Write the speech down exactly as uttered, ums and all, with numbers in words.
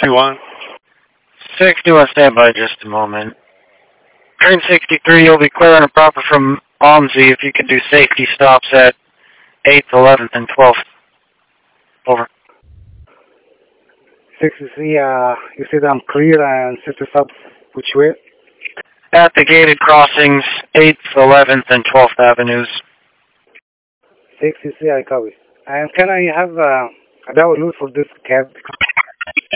two one. six two on standby just a moment. Train sixty-three, you'll be clearing and proper from Almsey if you can do safety stops at eighth, eleventh, and twelfth. Over. sixty-three, uh, you said I'm clear and set us up which way? At the gated crossings, eighth, eleventh, and twelfth Avenues. sixty-three, I copy. And can I have uh, a double load for this cab?